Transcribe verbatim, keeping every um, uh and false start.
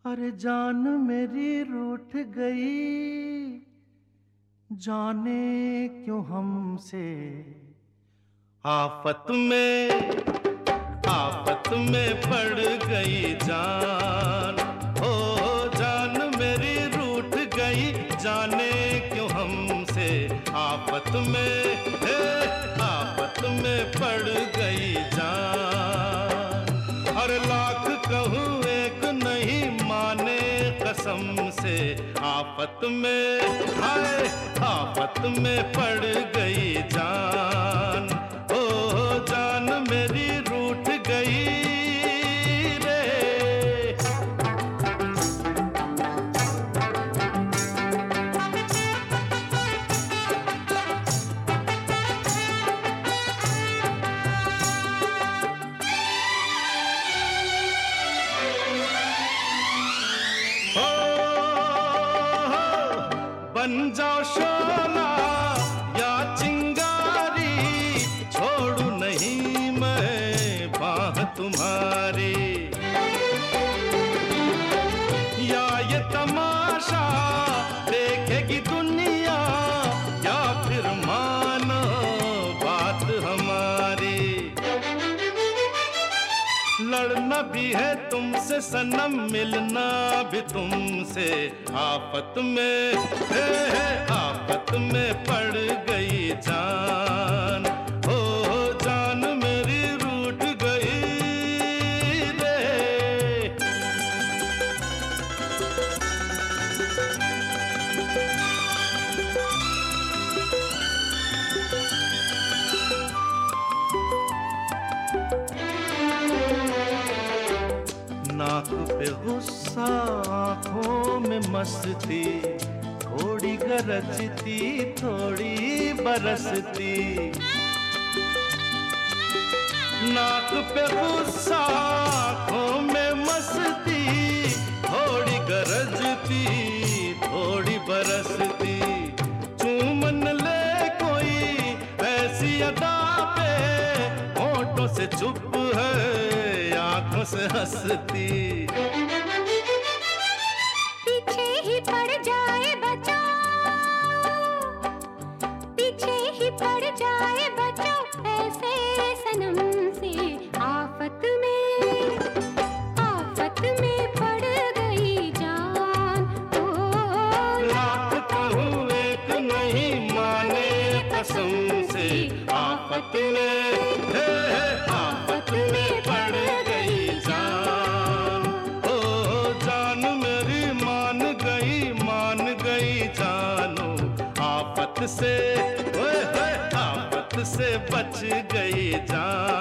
अरे जान मेरी रूठ गई, जाने क्यों हमसे। आफत में आफत में पड़ गई जान, ओ जान मेरी रूठ गई, जाने क्यों हमसे। आफत में हे आफत में पड़ गई जान। हर लाख कहूँ एक नहीं माने कसम से। आफत में हाय आफत में पड़ गई जान, ओ जान मेरी रूठ गई रे। बन जाओ शोला या चिंगारी, छोड़ू नहीं मैं बाह तुम्हारी। या ये तमाशा देखेगी दुनिया, या फिर मानो बात हमारी। लड़ना भी है तुमसे सनम, मिलना भी तुमसे। आफत में हे हे आफत में पड़ गई जान, ओ जान मेरी रूठ गई रे। नाक पे गुस्सा आँखों में मस्ती, थोड़ी गरजती थोड़ी बरसती। नाक पे गुस्सा आँखों में मस्ती, थोड़ी गरजती थोड़ी बरसती। चूमन ले कोई ऐसी अदा पे, होठों से चुप है आँखों से हंसती। पीछे ही पड़ जाए बचाओ, पीछे ही पड़ जाए बचाओ ऐसे सनम से। आफत में आफत में पड़ गई जान, ओ लाख कहूँ एक नहीं माने कसम से। आफत में हे हे आफत में पड़ गई जान, ओ जान मेरी मान गई मान गई जानो। आफत से ओए होए आफत से बच गई जान।